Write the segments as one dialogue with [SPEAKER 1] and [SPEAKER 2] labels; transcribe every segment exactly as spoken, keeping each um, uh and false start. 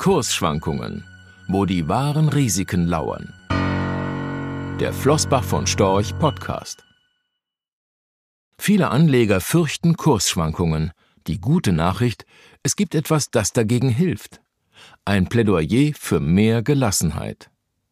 [SPEAKER 1] Kursschwankungen, wo die wahren Risiken lauern. Der Flossbach von Storch Podcast. Viele Anleger fürchten Kursschwankungen. Die gute Nachricht: Es gibt etwas, das dagegen hilft. Ein Plädoyer für mehr Gelassenheit.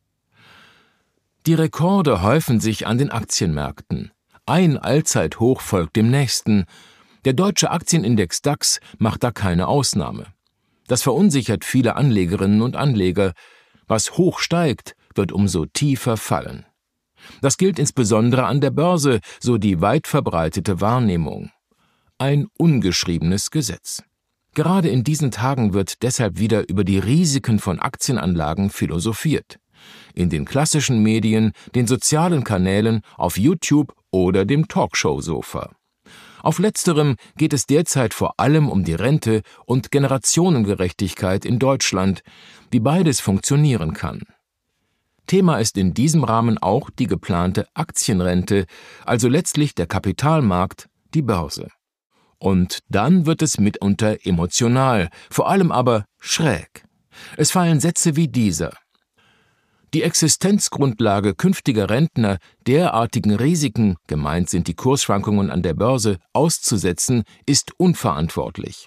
[SPEAKER 1] Die Rekorde häufen sich an den Aktienmärkten. Ein Allzeithoch folgt dem nächsten. Der deutsche Aktienindex DAX macht da keine Ausnahme. Das verunsichert viele Anlegerinnen und Anleger. Was hoch steigt, wird umso tiefer fallen. Das gilt insbesondere an der Börse, so die weit verbreitete Wahrnehmung. Ein ungeschriebenes Gesetz. Gerade in diesen Tagen wird deshalb wieder über die Risiken von Aktienanlagen philosophiert. In den klassischen Medien, den sozialen Kanälen, auf YouTube oder dem Talkshow-Sofa. Auf letzterem geht es derzeit vor allem um die Rente und Generationengerechtigkeit in Deutschland, wie beides funktionieren kann. Thema ist in diesem Rahmen auch die geplante Aktienrente, also letztlich der Kapitalmarkt, die Börse. Und dann wird es mitunter emotional, vor allem aber schräg. Es fallen Sätze wie dieser: Die Existenzgrundlage künftiger Rentner derartigen Risiken, gemeint sind die Kursschwankungen an der Börse, auszusetzen, ist unverantwortlich.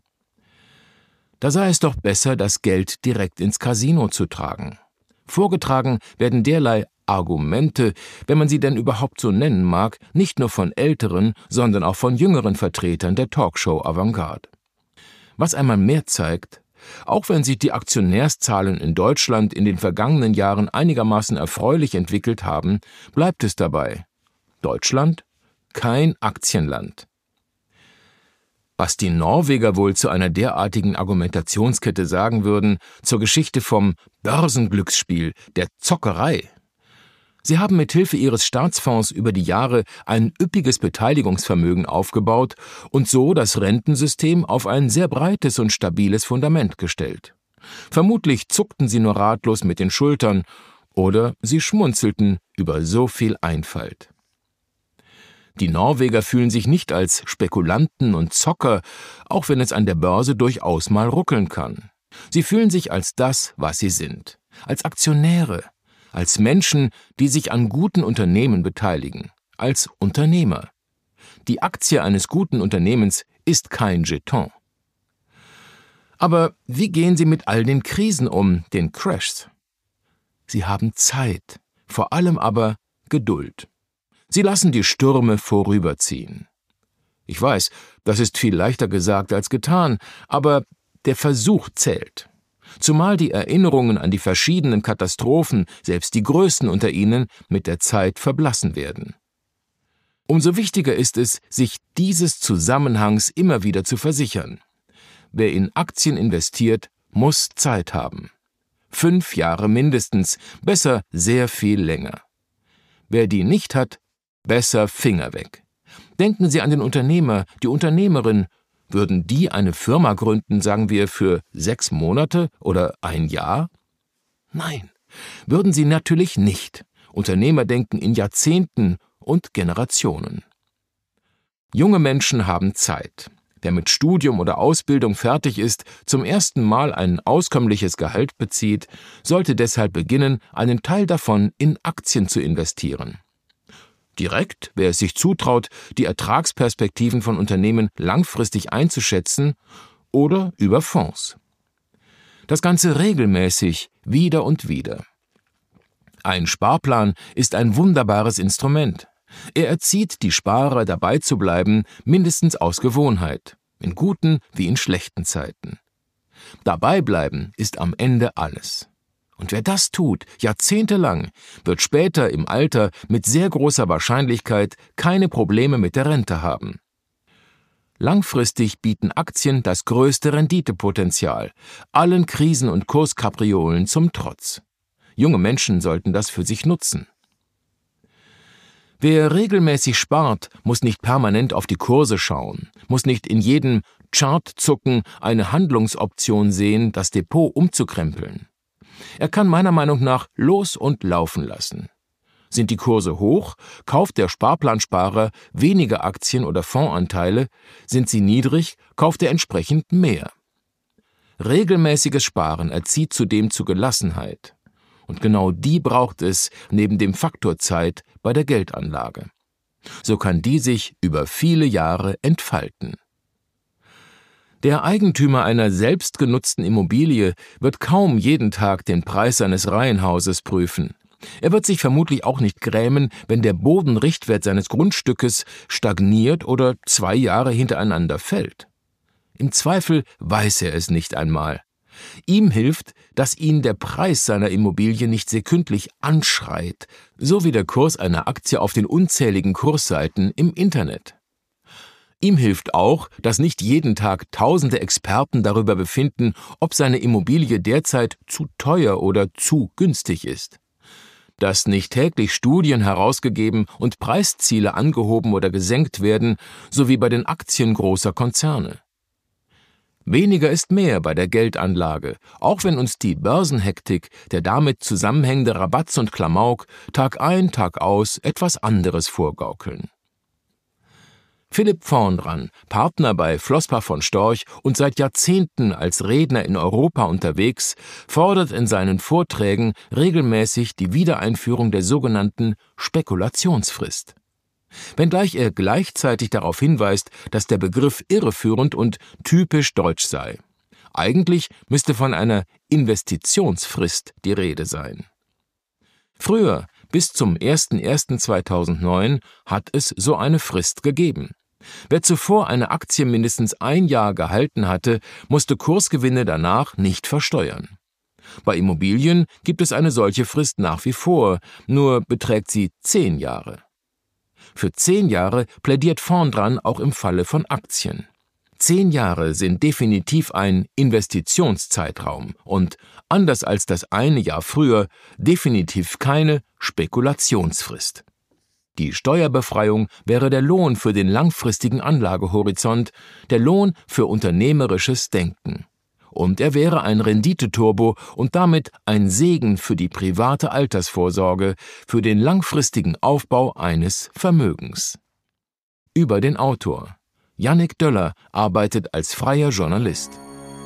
[SPEAKER 1] Da sei es doch besser, das Geld direkt ins Casino zu tragen. Vorgetragen werden derlei Argumente, wenn man sie denn überhaupt so nennen mag, nicht nur von älteren, sondern auch von jüngeren Vertretern der Talkshow-Avantgarde. Was einmal mehr zeigt: Auch wenn sich die Aktionärszahlen in Deutschland in den vergangenen Jahren einigermaßen erfreulich entwickelt haben, bleibt es dabei: Deutschland kein Aktienland. Was die Norweger wohl zu einer derartigen Argumentationskette sagen würden, zur Geschichte vom Börsenglücksspiel, der Zockerei. Sie haben mithilfe ihres Staatsfonds über die Jahre ein üppiges Beteiligungsvermögen aufgebaut und so das Rentensystem auf ein sehr breites und stabiles Fundament gestellt. Vermutlich zuckten sie nur ratlos mit den Schultern oder sie schmunzelten über so viel Einfalt. Die Norweger fühlen sich nicht als Spekulanten und Zocker, auch wenn es an der Börse durchaus mal ruckeln kann. Sie fühlen sich als das, was sie sind, als Aktionäre, als Menschen, die sich an guten Unternehmen beteiligen, als Unternehmer. Die Aktie eines guten Unternehmens ist kein Jeton. Aber wie gehen sie mit all den Krisen um, den Crashs? Sie haben Zeit, vor allem aber Geduld. Sie lassen die Stürme vorüberziehen. Ich weiß, das ist viel leichter gesagt als getan, aber der Versuch zählt. Zumal die Erinnerungen an die verschiedenen Katastrophen, selbst die größten unter ihnen, mit der Zeit verblassen werden. Umso wichtiger ist es, sich dieses Zusammenhangs immer wieder zu versichern. Wer in Aktien investiert, muss Zeit haben. Fünf Jahre mindestens, besser sehr viel länger. Wer die nicht hat, besser Finger weg. Denken Sie an den Unternehmer, die Unternehmerin. Würden die eine Firma gründen, sagen wir, für sechs Monate oder ein Jahr? Nein, würden sie natürlich nicht. Unternehmer denken in Jahrzehnten und Generationen. Junge Menschen haben Zeit. Wer mit Studium oder Ausbildung fertig ist, zum ersten Mal ein auskömmliches Gehalt bezieht, sollte deshalb beginnen, einen Teil davon in Aktien zu investieren. Direkt, wer es sich zutraut, die Ertragsperspektiven von Unternehmen langfristig einzuschätzen, oder über Fonds. Das Ganze regelmäßig, wieder und wieder. Ein Sparplan ist ein wunderbares Instrument. Er erzieht die Sparer, dabei zu bleiben, mindestens aus Gewohnheit, in guten wie in schlechten Zeiten. Dabei bleiben ist am Ende alles. Und wer das tut, jahrzehntelang, wird später im Alter mit sehr großer Wahrscheinlichkeit keine Probleme mit der Rente haben. Langfristig bieten Aktien das größte Renditepotenzial, allen Krisen und Kurskapriolen zum Trotz. Junge Menschen sollten das für sich nutzen. Wer regelmäßig spart, muss nicht permanent auf die Kurse schauen, muss nicht in jedem Chartzucken eine Handlungsoption sehen, das Depot umzukrempeln. Er kann meiner Meinung nach los und laufen lassen. Sind die Kurse hoch, kauft der Sparplansparer weniger Aktien oder Fondsanteile, sind sie niedrig, kauft er entsprechend mehr. Regelmäßiges Sparen erzieht zudem zu Gelassenheit. Und genau die braucht es neben dem Faktor Zeit bei der Geldanlage. So kann die sich über viele Jahre entfalten. Der Eigentümer einer selbstgenutzten Immobilie wird kaum jeden Tag den Preis seines Reihenhauses prüfen. Er wird sich vermutlich auch nicht grämen, wenn der Bodenrichtwert seines Grundstückes stagniert oder zwei Jahre hintereinander fällt. Im Zweifel weiß er es nicht einmal. Ihm hilft, dass ihn der Preis seiner Immobilie nicht sekündlich anschreit, so wie der Kurs einer Aktie auf den unzähligen Kursseiten im Internet. Ihm hilft auch, dass nicht jeden Tag tausende Experten darüber befinden, ob seine Immobilie derzeit zu teuer oder zu günstig ist. Dass nicht täglich Studien herausgegeben und Preisziele angehoben oder gesenkt werden, sowie bei den Aktien großer Konzerne. Weniger ist mehr bei der Geldanlage, auch wenn uns die Börsenhektik, der damit zusammenhängende Rabatz und Klamauk Tag ein, Tag aus etwas anderes vorgaukeln. Philipp Vorndran, Partner bei Flossbach von Storch und seit Jahrzehnten als Redner in Europa unterwegs, fordert in seinen Vorträgen regelmäßig die Wiedereinführung der sogenannten Spekulationsfrist. Wenngleich er gleichzeitig darauf hinweist, dass der Begriff irreführend und typisch deutsch sei. Eigentlich müsste von einer Investitionsfrist die Rede sein. Früher, bis zum erster erster zweitausendneun, hat es so eine Frist gegeben. Wer zuvor eine Aktie mindestens ein Jahr gehalten hatte, musste Kursgewinne danach nicht versteuern. Bei Immobilien gibt es eine solche Frist nach wie vor, nur beträgt sie zehn Jahre. Für zehn Jahre plädiert Vorndran auch im Falle von Aktien. Zehn Jahre sind definitiv ein Investitionszeitraum und, anders als das eine Jahr früher, definitiv keine Spekulationsfrist. Die Steuerbefreiung wäre der Lohn für den langfristigen Anlagehorizont, der Lohn für unternehmerisches Denken. Und er wäre ein Renditeturbo und damit ein Segen für die private Altersvorsorge, für den langfristigen Aufbau eines Vermögens. Über den Autor. Jannik Döller arbeitet als freier Journalist.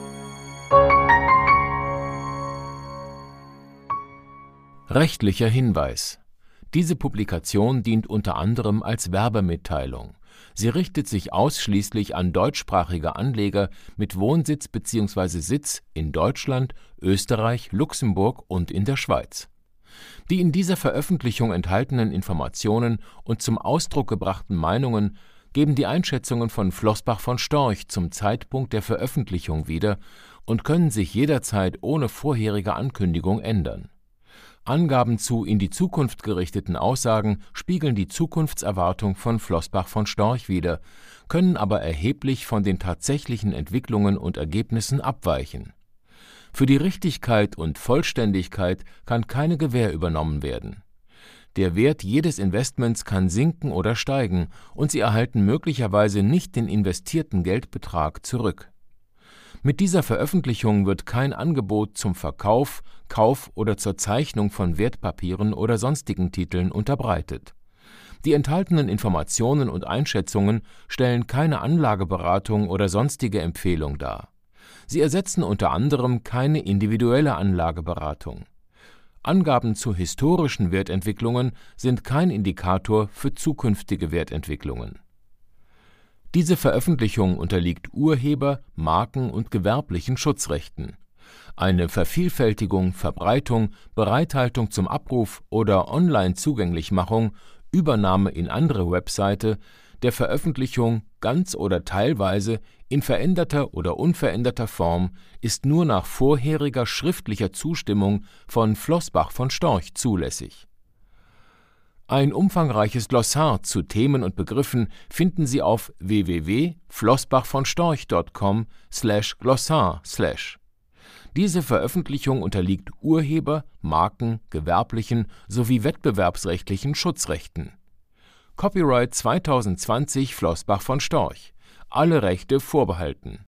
[SPEAKER 1] Rechtlicher Hinweis. Diese Publikation dient unter anderem als Werbemitteilung. Sie richtet sich ausschließlich an deutschsprachige Anleger mit Wohnsitz bzw. Sitz in Deutschland, Österreich, Luxemburg und in der Schweiz. Die in dieser Veröffentlichung enthaltenen Informationen und zum Ausdruck gebrachten Meinungen geben die Einschätzungen von Flossbach von Storch zum Zeitpunkt der Veröffentlichung wieder und können sich jederzeit ohne vorherige Ankündigung ändern. Angaben zu in die Zukunft gerichteten Aussagen spiegeln die Zukunftserwartung von Flossbach von Storch wider, können aber erheblich von den tatsächlichen Entwicklungen und Ergebnissen abweichen. Für die Richtigkeit und Vollständigkeit kann keine Gewähr übernommen werden. Der Wert jedes Investments kann sinken oder steigen und Sie erhalten möglicherweise nicht den investierten Geldbetrag zurück. Mit dieser Veröffentlichung wird kein Angebot zum Verkauf, Kauf oder zur Zeichnung von Wertpapieren oder sonstigen Titeln unterbreitet. Die enthaltenen Informationen und Einschätzungen stellen keine Anlageberatung oder sonstige Empfehlung dar. Sie ersetzen unter anderem keine individuelle Anlageberatung. Angaben zu historischen Wertentwicklungen sind kein Indikator für zukünftige Wertentwicklungen. Diese Veröffentlichung unterliegt Urheber-, Marken- und gewerblichen Schutzrechten. Eine Vervielfältigung, Verbreitung, Bereithaltung zum Abruf oder Online-Zugänglichmachung, Übernahme in andere Webseite, der Veröffentlichung ganz oder teilweise in veränderter oder unveränderter Form ist nur nach vorheriger schriftlicher Zustimmung von Flossbach von Storch zulässig. Ein umfangreiches Glossar zu Themen und Begriffen finden Sie auf w w w punkt flossbachvonstorch punkt com slash glossar slash. Diese Veröffentlichung unterliegt Urheber-, Marken-, gewerblichen sowie wettbewerbsrechtlichen Schutzrechten. Copyright zweitausendzwanzig Flossbach von Storch. Alle Rechte vorbehalten.